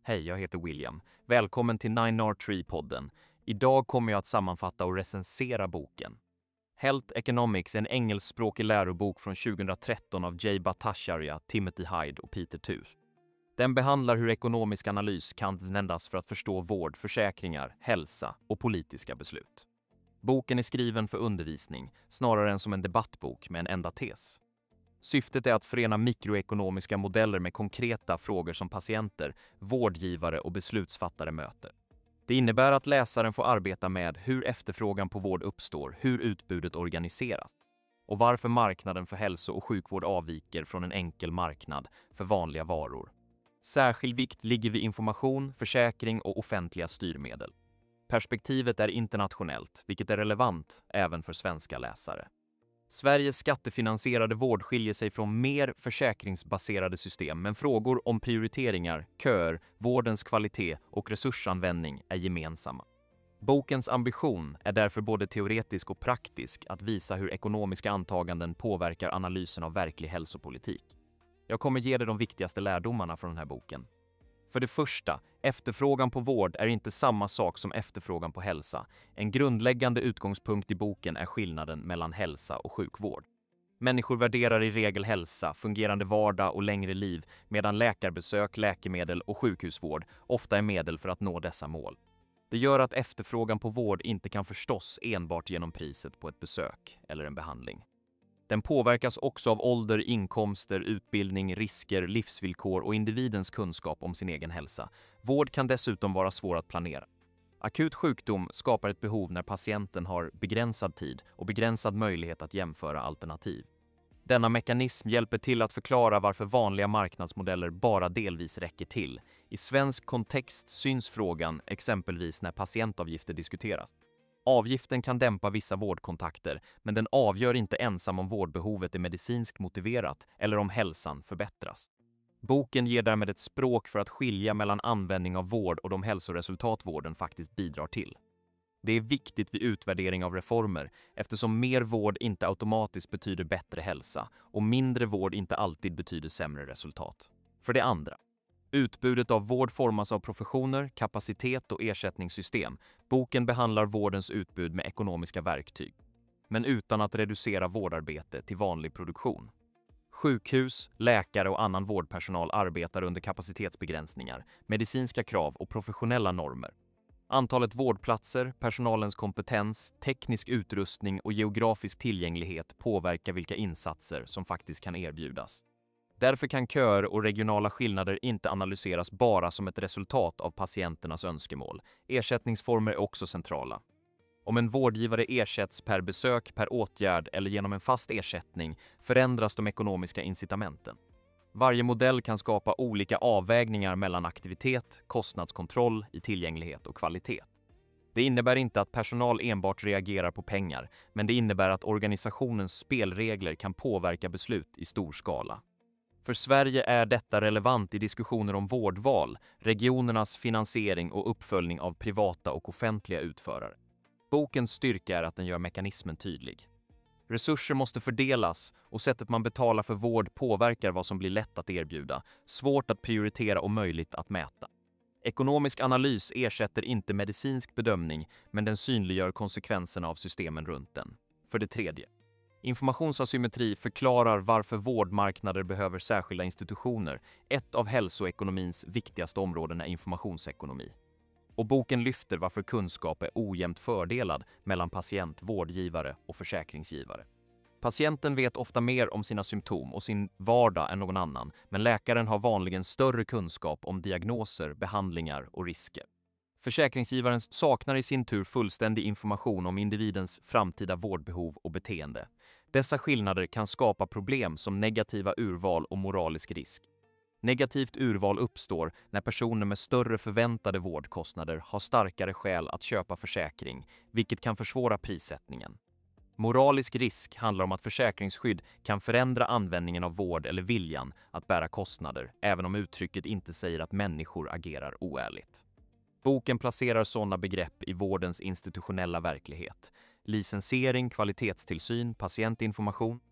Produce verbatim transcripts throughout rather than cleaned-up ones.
Hej, jag heter William. Välkommen till Nine R Tree-podden. Idag kommer jag att sammanfatta och recensera boken. Health Economics är en engelskspråkig lärobok från tjugohundratretton av Jay Bhattacharya, Timothy Hyde och Peter Tooth. Den behandlar hur ekonomisk analys kan användas för att förstå vård, försäkringar, hälsa och politiska beslut. Boken är skriven för undervisning, snarare än som en debattbok med en enda tes. Syftet är att förena mikroekonomiska modeller med konkreta frågor som patienter, vårdgivare och beslutsfattare möter. Det innebär att läsaren får arbeta med hur efterfrågan på vård uppstår, hur utbudet organiseras och varför marknaden för hälso- och sjukvård avviker från en enkel marknad för vanliga varor. Särskild vikt ligger vid information, försäkring och offentliga styrmedel. Perspektivet är internationellt, vilket är relevant även för svenska läsare. Sveriges skattefinansierade vård skiljer sig från mer försäkringsbaserade system, men frågor om prioriteringar, köer, vårdens kvalitet och resursanvändning är gemensamma. Bokens ambition är därför både teoretisk och praktisk, att visa hur ekonomiska antaganden påverkar analysen av verklig hälsopolitik. Jag kommer ge dig de viktigaste lärdomarna från den här boken. För det första, efterfrågan på vård är inte samma sak som efterfrågan på hälsa. En grundläggande utgångspunkt i boken är skillnaden mellan hälsa och sjukvård. Människor värderar i regel hälsa, fungerande vardag och längre liv, medan läkarbesök, läkemedel och sjukhusvård ofta är medel för att nå dessa mål. Det gör att efterfrågan på vård inte kan förstås enbart genom priset på ett besök eller en behandling. Den påverkas också av ålder, inkomster, utbildning, risker, livsvillkor och individens kunskap om sin egen hälsa. Vård kan dessutom vara svår att planera. Akut sjukdom skapar ett behov när patienten har begränsad tid och begränsad möjlighet att jämföra alternativ. Denna mekanism hjälper till att förklara varför vanliga marknadsmodeller bara delvis räcker till. I svensk kontext syns frågan exempelvis när patientavgifter diskuteras. Avgiften kan dämpa vissa vårdkontakter, men den avgör inte ensam om vårdbehovet är medicinskt motiverat eller om hälsan förbättras. Boken ger därmed ett språk för att skilja mellan användning av vård och de hälsoresultat vården faktiskt bidrar till. Det är viktigt vid utvärdering av reformer, eftersom mer vård inte automatiskt betyder bättre hälsa och mindre vård inte alltid betyder sämre resultat. För det andra, utbudet av vård formas av professioner, kapacitet och ersättningssystem. Boken behandlar vårdens utbud med ekonomiska verktyg, men utan att reducera vårdarbete till vanlig produktion. Sjukhus, läkare och annan vårdpersonal arbetar under kapacitetsbegränsningar, medicinska krav och professionella normer. Antalet vårdplatser, personalens kompetens, teknisk utrustning och geografisk tillgänglighet påverkar vilka insatser som faktiskt kan erbjudas. Därför kan köer och regionala skillnader inte analyseras bara som ett resultat av patienternas önskemål. Ersättningsformer är också centrala. Om en vårdgivare ersätts per besök, per åtgärd eller genom en fast ersättning förändras de ekonomiska incitamenten. Varje modell kan skapa olika avvägningar mellan aktivitet, kostnadskontroll i tillgänglighet och kvalitet. Det innebär inte att personal enbart reagerar på pengar, men det innebär att organisationens spelregler kan påverka beslut i stor skala. För Sverige är detta relevant i diskussioner om vårdval, regionernas finansiering och uppföljning av privata och offentliga utförare. Bokens styrka är att den gör mekanismen tydlig. Resurser måste fördelas och sättet man betalar för vård påverkar vad som blir lätt att erbjuda, svårt att prioritera och möjligt att mäta. Ekonomisk analys ersätter inte medicinsk bedömning, men den synliggör konsekvenserna av systemen runt den. För det tredje, informationsasymmetri förklarar varför vårdmarknader behöver särskilda institutioner. Ett av hälsoekonomins viktigaste områden är informationsekonomi. Och boken lyfter varför kunskap är ojämnt fördelad mellan patient, vårdgivare och försäkringsgivare. Patienten vet ofta mer om sina symptom och sin vardag än någon annan, men läkaren har vanligen större kunskap om diagnoser, behandlingar och risker. Försäkringsgivaren saknar i sin tur fullständig information om individens framtida vårdbehov och beteende. Dessa skillnader kan skapa problem som negativa urval och moralisk risk. Negativt urval uppstår när personer med större förväntade vårdkostnader har starkare skäl att köpa försäkring, vilket kan försvåra prissättningen. Moralisk risk handlar om att försäkringsskydd kan förändra användningen av vård eller viljan att bära kostnader, även om uttrycket inte säger att människor agerar oärligt. Boken placerar sådana begrepp i vårdens institutionella verklighet. Licensiering, kvalitetstillsyn, patientinformation.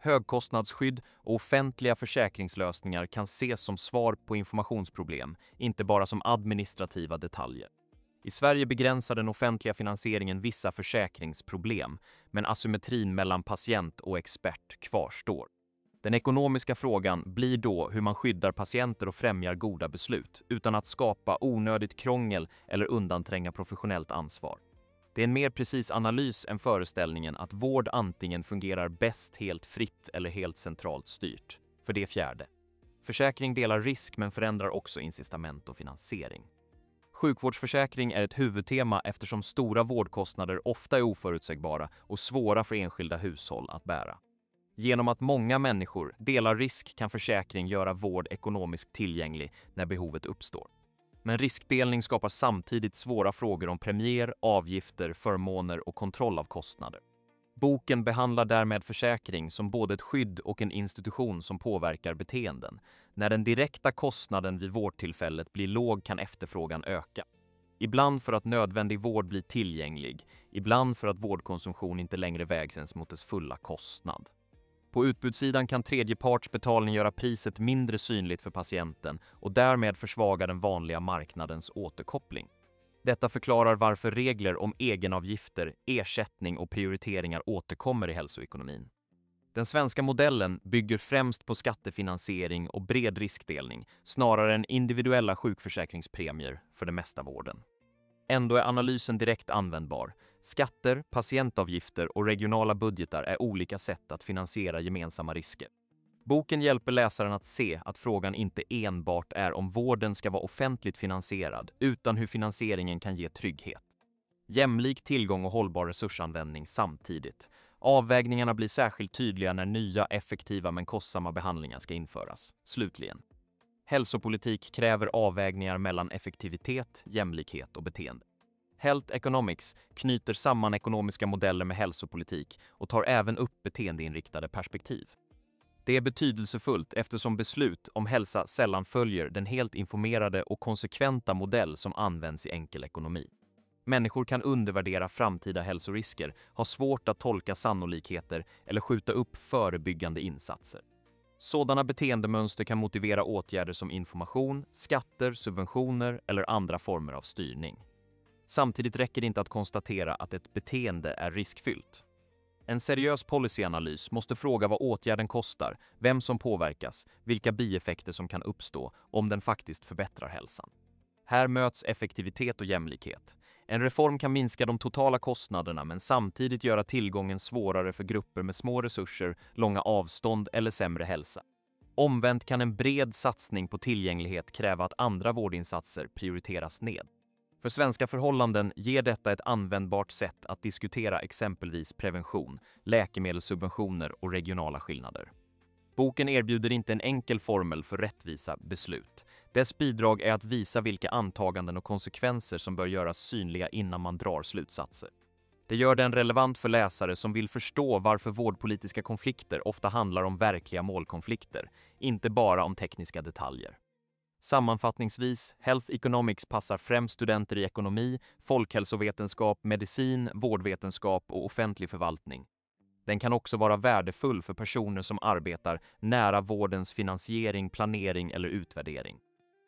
Högkostnadsskydd och offentliga försäkringslösningar kan ses som svar på informationsproblem, inte bara som administrativa detaljer. I Sverige begränsar den offentliga finansieringen vissa försäkringsproblem, men asymmetrin mellan patient och expert kvarstår. Den ekonomiska frågan blir då hur man skyddar patienter och främjar goda beslut, utan att skapa onödigt krångel eller undantränga professionellt ansvar. Det är en mer precis analys än föreställningen att vård antingen fungerar bäst helt fritt eller helt centralt styrt. För det fjärde. Försäkring delar risk men förändrar också incitament och finansiering. Sjukvårdsförsäkring är ett huvudtema eftersom stora vårdkostnader ofta är oförutsägbara och svåra för enskilda hushåll att bära. Genom att många människor delar risk kan försäkring göra vård ekonomiskt tillgänglig när behovet uppstår. Men riskdelning skapar samtidigt svåra frågor om premier, avgifter, förmåner och kontroll av kostnader. Boken behandlar därmed försäkring som både ett skydd och en institution som påverkar beteenden. När den direkta kostnaden vid vårdtillfället blir låg kan efterfrågan öka. Ibland för att nödvändig vård blir tillgänglig, ibland för att vårdkonsumtion inte längre vägs ens mot dess fulla kostnad. På utbudssidan kan tredjepartsbetalning göra priset mindre synligt för patienten och därmed försvaga den vanliga marknadens återkoppling. Detta förklarar varför regler om egenavgifter, ersättning och prioriteringar återkommer i hälsoekonomin. Den svenska modellen bygger främst på skattefinansiering och bred riskdelning snarare än individuella sjukförsäkringspremier för den mesta vården. Ändå är analysen direkt användbar. Skatter, patientavgifter och regionala budgetar är olika sätt att finansiera gemensamma risker. Boken hjälper läsaren att se att frågan inte enbart är om vården ska vara offentligt finansierad, utan hur finansieringen kan ge trygghet. Jämlik tillgång och hållbar resursanvändning samtidigt. Avvägningarna blir särskilt tydliga när nya, effektiva men kostsamma behandlingar ska införas. Slutligen. Hälsopolitik kräver avvägningar mellan effektivitet, jämlikhet och beteende. Health Economics knyter samman ekonomiska modeller med hälsopolitik och tar även upp beteendeinriktade perspektiv. Det är betydelsefullt eftersom beslut om hälsa sällan följer den helt informerade och konsekventa modell som används i enkel ekonomi. Människor kan undervärdera framtida hälsorisker, ha svårt att tolka sannolikheter eller skjuta upp förebyggande insatser. Sådana beteendemönster kan motivera åtgärder som information, skatter, subventioner eller andra former av styrning. Samtidigt räcker det inte att konstatera att ett beteende är riskfyllt. En seriös policyanalys måste fråga vad åtgärden kostar, vem som påverkas, vilka bieffekter som kan uppstå om den faktiskt förbättrar hälsan. Här möts effektivitet och jämlikhet. En reform kan minska de totala kostnaderna men samtidigt göra tillgången svårare för grupper med små resurser, långa avstånd eller sämre hälsa. Omvänt kan en bred satsning på tillgänglighet kräva att andra vårdinsatser prioriteras ned. För svenska förhållanden ger detta ett användbart sätt att diskutera exempelvis prevention, läkemedelssubventioner och regionala skillnader. Boken erbjuder inte en enkel formel för rättvisa beslut. Dess bidrag är att visa vilka antaganden och konsekvenser som bör göras synliga innan man drar slutsatser. Det gör den relevant för läsare som vill förstå varför vårdpolitiska konflikter ofta handlar om verkliga målkonflikter, inte bara om tekniska detaljer. Sammanfattningsvis, Health Economics passar främst studenter i ekonomi, folkhälsovetenskap, medicin, vårdvetenskap och offentlig förvaltning. Den kan också vara värdefull för personer som arbetar nära vårdens finansiering, planering eller utvärdering.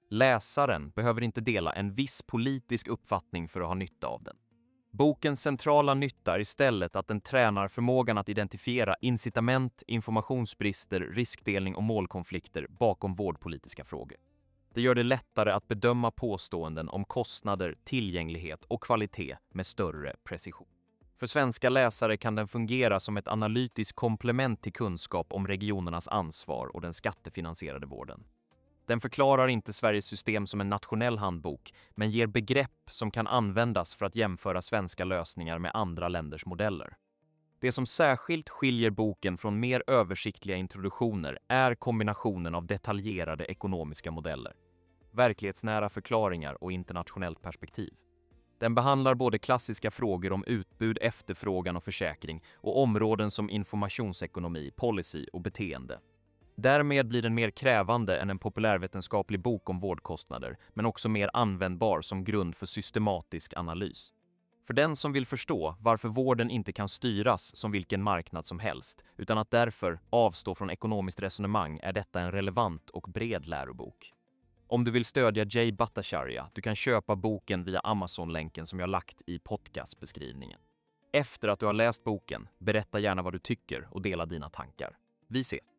Läsaren behöver inte dela en viss politisk uppfattning för att ha nytta av den. Bokens centrala nytta är istället att den tränar förmågan att identifiera incitament, informationsbrister, riskdelning och målkonflikter bakom vårdpolitiska frågor. Det gör det lättare att bedöma påståenden om kostnader, tillgänglighet och kvalitet med större precision. För svenska läsare kan den fungera som ett analytiskt komplement till kunskap om regionernas ansvar och den skattefinansierade vården. Den förklarar inte Sveriges system som en nationell handbok, men ger begrepp som kan användas för att jämföra svenska lösningar med andra länders modeller. Det som särskilt skiljer boken från mer översiktliga introduktioner är kombinationen av detaljerade ekonomiska modeller, verklighetsnära förklaringar och internationellt perspektiv. Den behandlar både klassiska frågor om utbud, efterfrågan och försäkring och områden som informationsekonomi, policy och beteende. Därmed blir den mer krävande än en populärvetenskaplig bok om vårdkostnader, men också mer användbar som grund för systematisk analys. För den som vill förstå varför vården inte kan styras som vilken marknad som helst, utan att därför avstå från ekonomiskt resonemang, är detta en relevant och bred lärobok. Om du vill stödja Jay Bhattacharya, du kan köpa boken via Amazon-länken som jag lagt i podcastbeskrivningen. Efter att du har läst boken, berätta gärna vad du tycker och dela dina tankar. Vi ses!